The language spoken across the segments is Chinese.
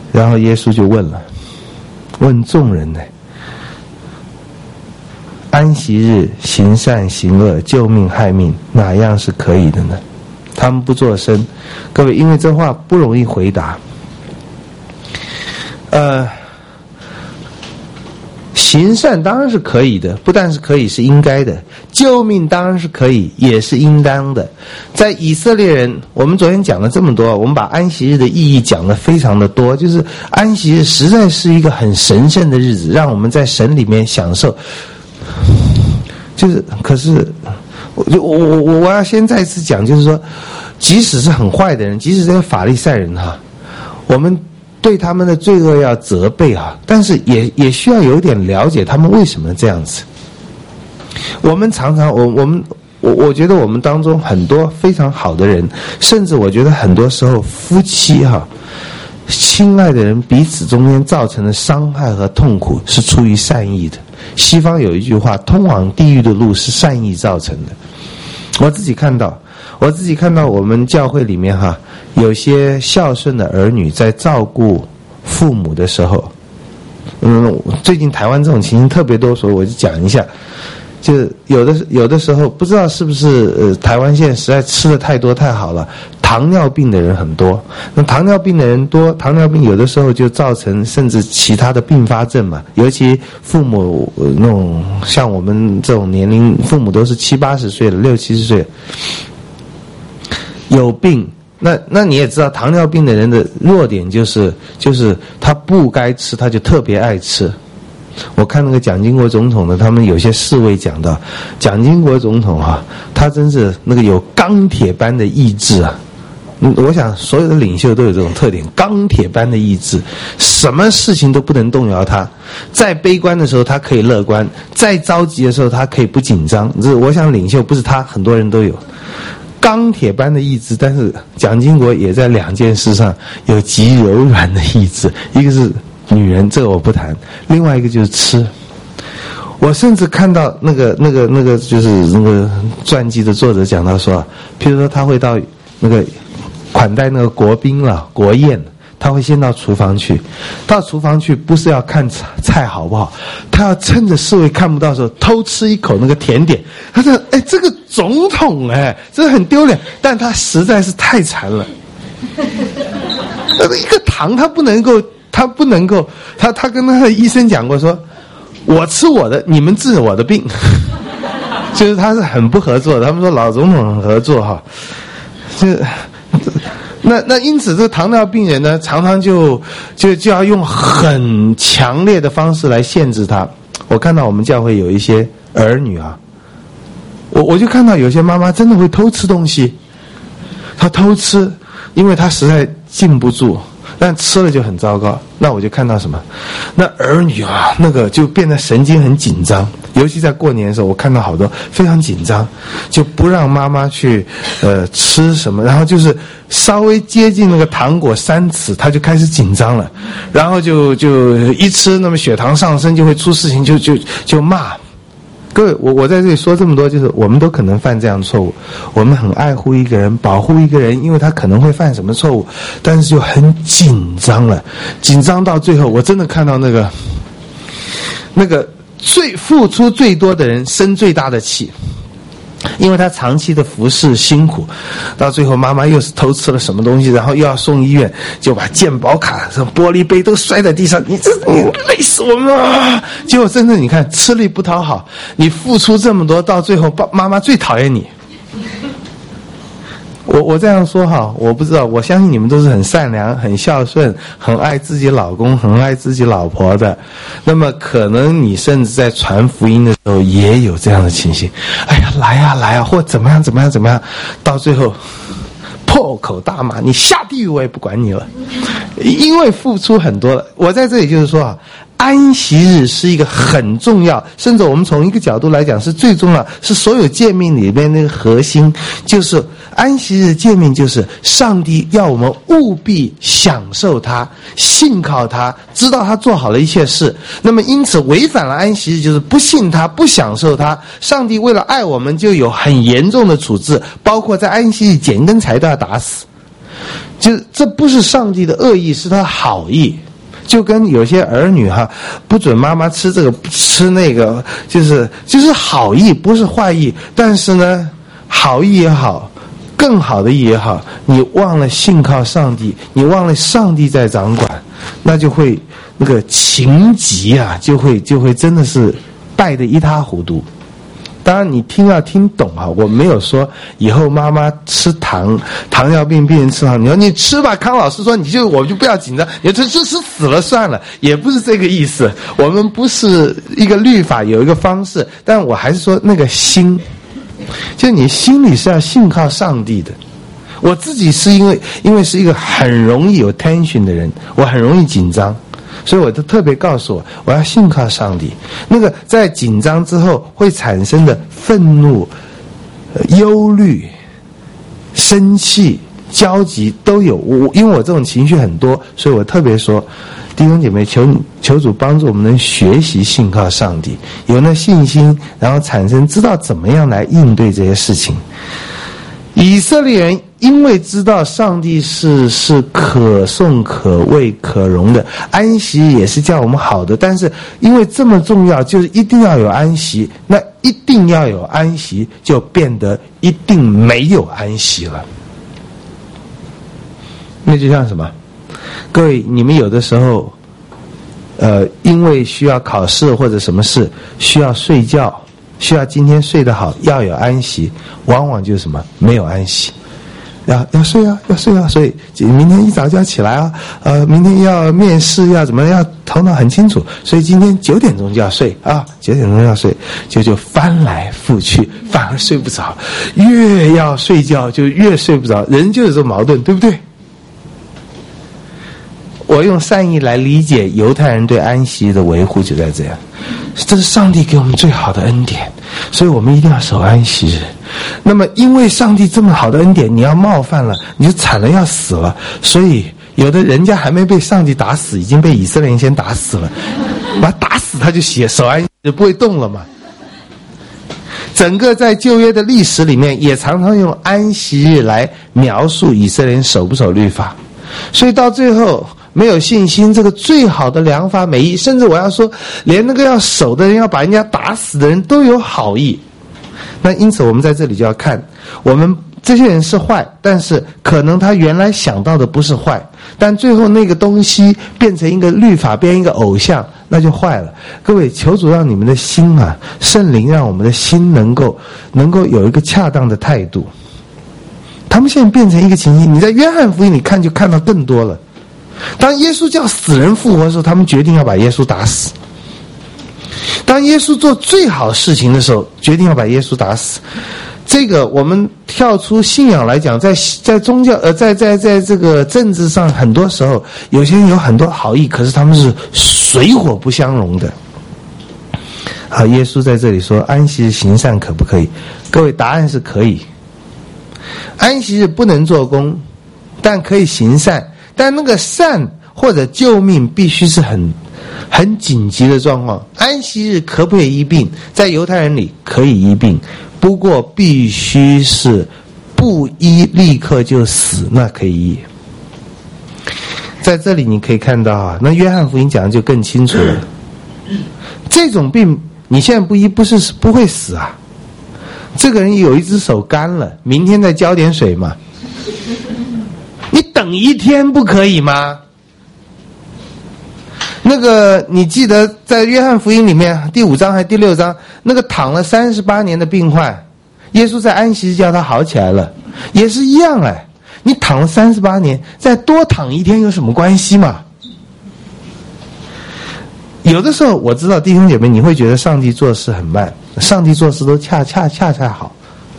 然后耶稣就问众人呢，安息日行善行恶，救命害命，哪样是可以的呢？他们不作声。各位，因为这话不容易回答。行善当然是可以的，不但是可以，是应该的。救命当然是可以，也是应当的。在以色列人，我们昨天讲了这么多，我们把安息日的意义讲得非常的多，就是安息日实在是一个很神圣的日子，让我们在神里面享受。可是我要先再次讲，就是说，即使是很坏的人，即使这些法利赛人我们对他们的罪恶要责备但是也需要有一点了解他们为什么这样子。我们常常我觉得我们当中很多非常好的人，甚至我觉得很多时候夫妻亲爱的人彼此中间造成的伤害和痛苦是出于善意的。西方有一句话，通往地狱的路是善意造成的。我自己看到我们教会里面有些孝顺的儿女在照顾父母的时候，最近台湾这种情形特别多，所以我就讲一下。就有的时候不知道是不是台湾现在实在吃的太多太好了，糖尿病的人很多。那糖尿病的人多，糖尿病有的时候就造成甚至其他的并发症嘛。尤其父母那种像我们这种年龄，父母都是70、80岁了，60、70岁有病。那你也知道，糖尿病的人的弱点就是他不该吃，他就特别爱吃。我看那个蒋经国总统的，他们有些侍卫讲到，蒋经国总统他真是那个有钢铁般的意志我想所有的领袖都有这种特点，钢铁般的意志，什么事情都不能动摇他。再悲观的时候他可以乐观，再着急的时候他可以不紧张。我想领袖不是他，很多人都有钢铁般的意志，但是蒋经国也在2件事上有极柔软的意志，一个是女人，这个我不谈，另外一个就是吃。我甚至看到那个就是那个传记的作者讲到说，譬如说他会到那个款待那个国宾国宴，他会先到厨房去，不是要看菜好不好，他要趁着侍卫看不到的时候偷吃一口那个甜点。他说这个总统这很丢脸，但他实在是太馋了。一个糖他不能够，他跟他的医生讲过说，我吃我的，你们治我的病。就是他是很不合作的，他们说老总统很合作那因此这个糖尿病人呢，常常就要用很强烈的方式来限制他。我看到我们教会有一些儿女我就看到有些妈妈真的会偷吃东西，她偷吃，因为她实在禁不住，但吃了就很糟糕。那我就看到什么，那儿女那个就变得神经很紧张，尤其在过年的时候，我看到好多非常紧张，就不让妈妈去吃什么，然后就是稍微接近那个糖果3尺，他就开始紧张了，然后就一吃，那么血糖上升就会出事情，就骂。各位，我在这里说这么多，就是我们都可能犯这样的错误。我们很爱护一个人，保护一个人，因为他可能会犯什么错误，但是就很紧张了，紧张到最后，我真的看到那个最付出最多的人生最大的气。因为他长期的服侍辛苦，到最后妈妈又是偷吃了什么东西，然后又要送医院，就把健保卡、玻璃杯都摔在地上，你累死我们了。结果真的你看，吃力不讨好，你付出这么多，到最后妈妈最讨厌你。我这样说我不知道，我相信你们都是很善良、很孝顺、很爱自己老公、很爱自己老婆的。那么可能你甚至在传福音的时候也有这样的情形。哎呀，来啊，或怎么样，到最后破口大骂，你下地狱我也不管你了，因为付出很多了。我在这里就是说安息日是一个很重要，甚至我们从一个角度来讲是最重要，是所有诫命里面那个核心，就是安息日诫命就是上帝要我们务必享受他，信靠他，知道他做好了一切事。那么因此违反了安息日就是不信他，不享受他。上帝为了爱我们就有很严重的处置，包括在安息日捡根柴都要打死。 就这不是上帝的恶意，是他好意。就跟有些儿女不准妈妈吃这个吃那个，就是好意，不是坏意。但是呢，好意也好，更好的意也好，你忘了信靠上帝，你忘了上帝在掌管，那就会那个情急就会真的是败得一塌糊涂。当然你要听懂我没有说以后妈妈吃糖尿病病人吃糖，你说你吃吧，康老师说我就不要紧张，你吃死了算了，也不是这个意思。我们不是一个律法有一个方式，但我还是说那个心，就你心里是要信靠上帝的。我自己是因为是一个很容易有 tension 的人，我很容易紧张，所以我就特别告诉我要信靠上帝。那个在紧张之后会产生的愤怒、忧虑、生气、焦急都有。因为我这种情绪很多，所以我特别说，弟兄姐妹，求主帮助我们能学习信靠上帝，有那信心，然后产生知道怎么样来应对这些事情。以色列人因为知道上帝是可颂可畏可容的，安息也是叫我们好的，但是因为这么重要，就是一定要有安息，那一定要有安息就变得一定没有安息了。那就像什么？各位，你们有的时候因为需要考试或者什么事需要睡觉，需要今天睡得好，要有安息，往往就是什么？没有安息。要睡啊，所以明天一早就要起来啊，明天要面试，要怎么要头脑很清楚，所以今天9点钟就要睡啊，9点钟要睡，就翻来覆去，反而睡不着，越要睡觉就越睡不着，人就是这矛盾，对不对？我用善意来理解犹太人对安息的维护就在这样，这是上帝给我们最好的恩典，所以我们一定要守安息日。那么因为上帝这么好的恩典，你要冒犯了，你就惨了，要死了。所以有的人家还没被上帝打死，已经被以色列人先打死了，把他打死他就守安息就不会动了嘛。整个在旧约的历史里面也常常用安息日来描述以色列人守不守律法，所以到最后没有信心，这个最好的良法美意，甚至我要说连那个要守的人要把人家打死的人都有好意。那因此我们在这里就要看，我们这些人是坏，但是可能他原来想到的不是坏，但最后那个东西变成一个律法，变成一个偶像，那就坏了。各位，求主让你们的心圣灵让我们的心能够有一个恰当的态度。他们现在变成一个情形，你在约翰福音里看就看到更多了。当耶稣叫死人复活的时候，他们决定要把耶稣打死。当耶稣做最好事情的时候，决定要把耶稣打死。这个我们跳出信仰来讲，在宗教在这个政治上，很多时候有些人有很多好意，可是他们是水火不相容的。好，耶稣在这里说安息日行善可不可以？各位，答案是可以。安息日不能做工，但可以行善，但那个善或者救命必须是很紧急的状况。安息日可不可以医病？在犹太人里可以医病，不过必须是不医立刻就死，那可以医。在这里你可以看到那约翰福音讲的就更清楚了。这种病你现在不医不会死啊。这个人有一只手干了，明天再浇点水嘛。你等一天不可以吗？那个你记得在约翰福音里面第5章还是第6章，那个躺了38年的病患，耶稣在安息日叫他好起来了，也是一样你躺了38年，再多躺一天有什么关系嘛？有的时候我知道弟兄姐妹你会觉得上帝做事很慢，上帝做事都恰恰好。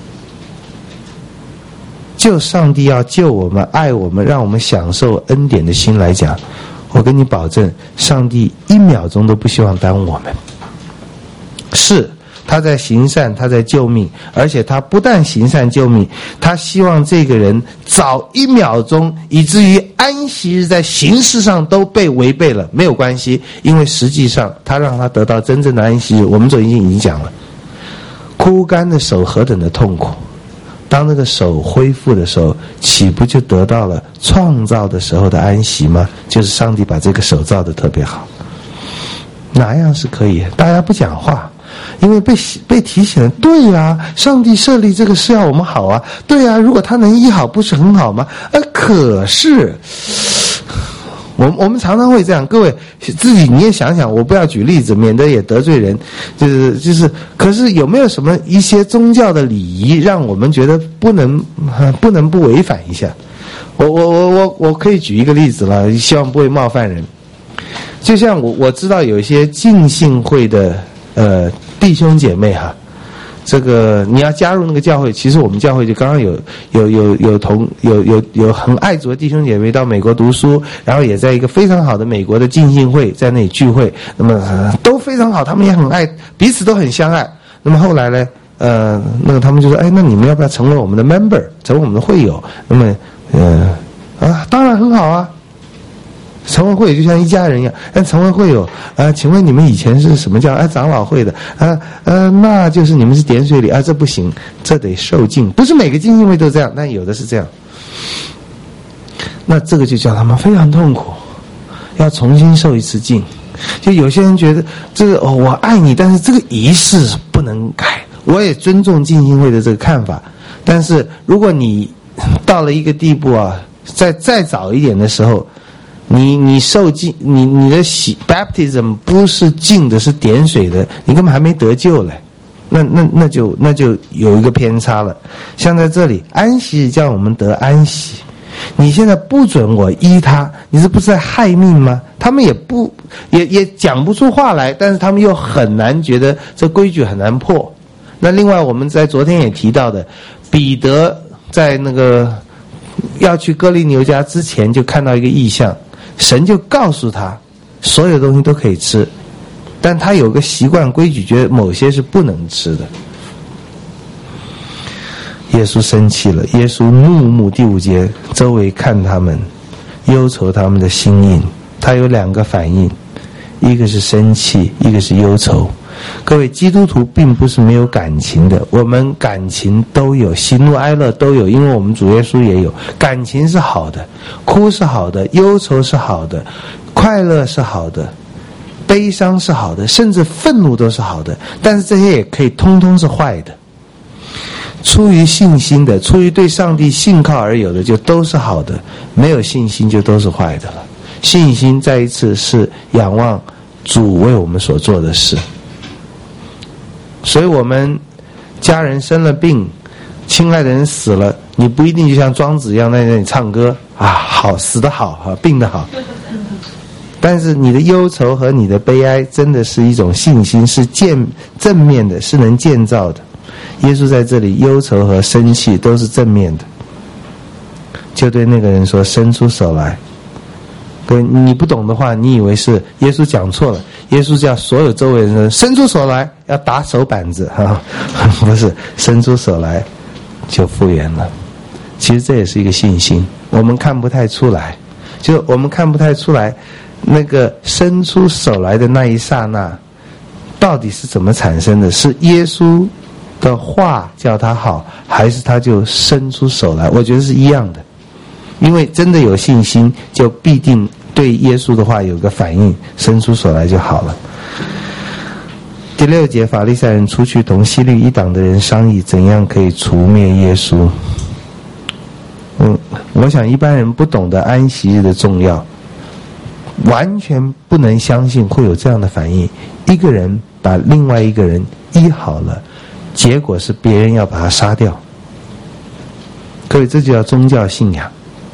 就上帝要救我们、爱我们、让我们享受恩典的心来讲，我跟你保证，上帝1秒钟都不希望耽误我们。是他在行善，他在救命，而且他不但行善救命，他希望这个人早1秒钟，以至于安息日在形式上都被违背了，没有关系，因为实际上他让他得到真正的安息日。我们已经讲了，枯干的手何等的痛苦， 当那个手恢复的时候，岂不就得到了创造的时候的安息吗？就是上帝把这个手造得特别好。哪样是可以？大家不讲话，因为被提醒了。对啊，上帝设立这个是要我们好啊。对啊，如果他能医好，不是很好吗？可是我们常常会这样，各位自己你也想想，我不要举例子，免得也得罪人。就是，可是有没有什么一些宗教的礼仪，让我们觉得不能不违反一下？我可以举一个例子了，希望不会冒犯人。就像我知道有一些浸信会的弟兄姐妹哈，这个你要加入那个教会，其实我们教会就刚刚有很爱主的弟兄姐妹到美国读书，然后也在一个非常好的美国的浸信会在那里聚会，那么都非常好，他们也很爱，彼此都很相爱。那么后来呢，那个他们就说，那你们要不要成为我们的 member， 成为我们的会友？那么当然很好啊。成为会友就像一家人一样，但成为会友请问你们以前是什么叫长老会的那就是你们是点水里这不行，这得受浸，不是每个浸信会都这样，但有的是这样。那这个就叫他们非常痛苦，要重新受一次浸。就有些人觉得这个我爱你，但是这个仪式不能改。我也尊重浸信会的这个看法，但是如果你到了一个地步再早一点的时候，你受浸，你的baptism 不是浸的，是点水的，你根本还没得救嘞，那就有一个偏差了。像在这里，安息日叫我们得安息，你现在不准我医他，你是不是在害命吗？他们也讲不出话来，但是他们又很难觉得这规矩很难破。那另外我们在昨天也提到的，彼得在那个要去哥利牛家之前就看到一个异象。神就告诉他所有东西都可以吃，但他有个习惯规矩，觉得某些是不能吃的。耶稣生气了，耶稣怒目，第5节，周围看他们，忧愁他们的心意。他有2个反应，一个是生气，一个是忧愁。各位，基督徒并不是没有感情的，我们感情都有，喜怒哀乐都有，因为我们主耶稣也有。感情是好的，哭是好的，忧愁是好的，快乐是好的，悲伤是好的，甚至愤怒都是好的，但是这些也可以通通是坏的。出于信心的，出于对上帝信靠而有的，就都是好的，没有信心就都是坏的了。信心再一次是仰望主为我们所做的事。所以我们家人生了病，亲爱的人死了，你不一定就像庄子一样在那里唱歌好，死得好病得好。但是你的忧愁和你的悲哀真的是一种信心，是正面的，是能建造的。耶稣在这里忧愁和生气都是正面的，就对那个人说，伸出手来。你不懂的话，你以为是耶稣讲错了，耶稣叫所有周围人说伸出手来，要打手板子不是，伸出手来就复原了。其实这也是一个信心，我们看不太出来，就我们看不太出来那个伸出手来的那一刹那到底是怎么产生的，是耶稣的话叫他好，还是他就伸出手来？我觉得是一样的，因为真的有信心，就必定对耶稣的话有个反应，伸出手来就好了。第6节，法利赛人出去同希律一党的人商议，怎样可以除灭耶稣。我想一般人不懂得安息日的重要，完全不能相信会有这样的反应。一个人把另外一个人医好了，结果是别人要把他杀掉。各位，这就叫宗教信仰。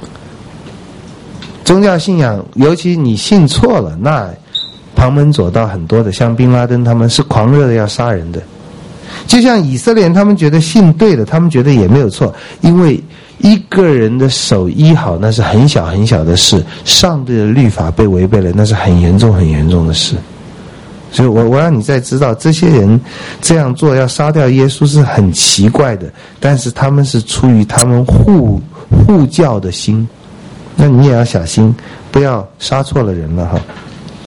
宗教信仰，尤其你信错了，那旁门左道很多的，像宾拉登他们是狂热的要杀人的。就像以色列人，他们觉得信对了，他们觉得也没有错，因为一个人的手医好，那是很小很小的事，上帝的律法被违背了，那是很严重很严重的事。所以我让你再知道，这些人这样做要杀掉耶稣是很奇怪的，但是他们是出于他们护教的心，那你也要小心，不要杀错了人了哈。